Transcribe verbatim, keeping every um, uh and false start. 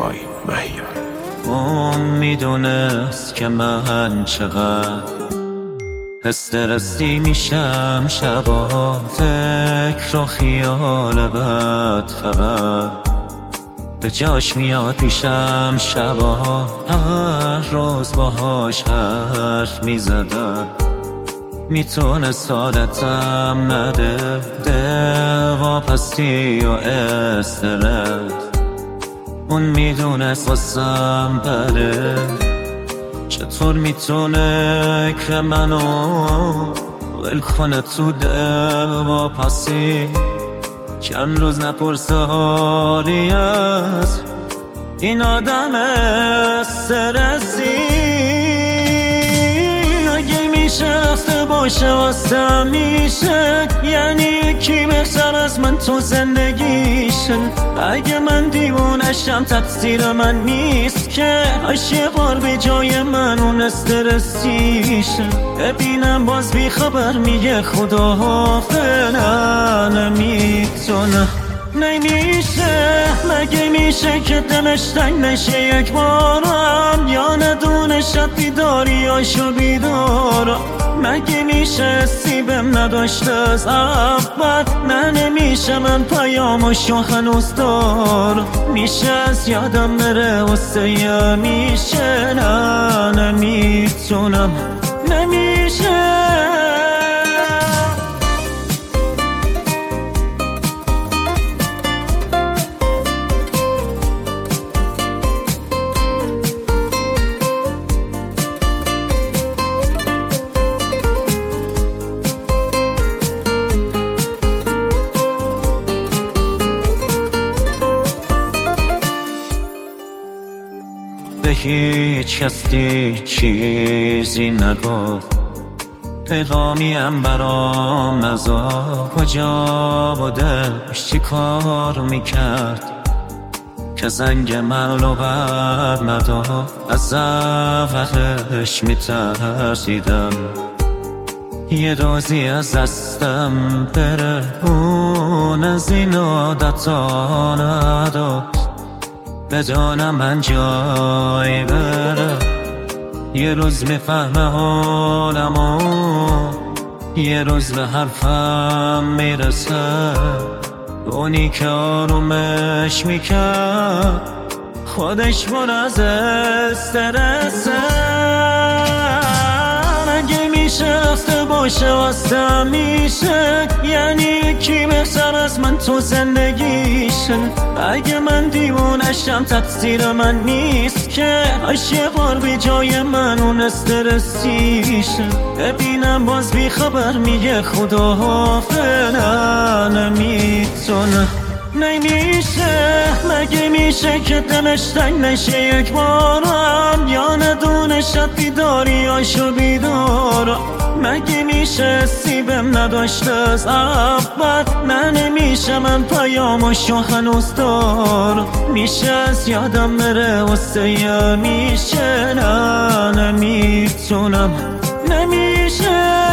بای مهیار. اون میدونست که من چقدر استرسی میشم شبا، فکر و خیال بد فقط به جاش میاد پیشم شبا. هر روز باهاش حرف میزدم، میتونست عادتم نده، دل واپسی و استرس. اون میدونست واسم بده، چطور میتونه که منو ول کنه تو دل واپسی. چند روز نپرسه حالی از این آدم استرسی. اگه میشه رفته باشه واسه میشه، یعنی کی بهتر از من تو زندگیشه. اگه من دیوونشم تقصیر من نیست که، اش یه بار به جای من اون استرسیشه. ببینم باز بی خبر میگه خدا حافظ. نه نمیتونه، نمیشه، مگه میشه که دلش تنگ نشه یک بارم، یا ندونه شب بیداریاشو بیدارم. مگه میشه سیبم نداشته از اول، نه نمیشه من پیامشو هنوز دارم. میشه از یادم بره واسه میشه. نه نمیتونم، نمیشه. به هیچ کسی چیزی نگفت، پیغامیم برام نزد. کجا و دلش چی کار میکرد که زنگ من رو بر نداد. از اولش میترسیدم یه روزی از دستم بره، اون از این عادتا نداشت بدانم من جایی بره. یه روز میفهمه حالمو، یه روز به حرفم میرسه. اونی که آرومش میکرد خودش پر از استرسه. اگه میشه رفته باشه واسه میشه، یعنی کی بهتر از من تو زندگیشه. اگه من دیوونشم تقصیر من نیست که، اش یه بار به جای من اون استرسیشه. ببینم باز بی خبر میگه خدا حافظ. نه نمیتونه، نمیشه، مگه میشه که دلش تنگ نشه یک بارم، یا ندونه شب بیداریاشو بیدارم. مگه میشه سیبم نداشته از اول، نه نمیشه من پیامشو هنوز دارم. میشه از یادم بره واسه میشه. نه نمیتونم، نمیشه.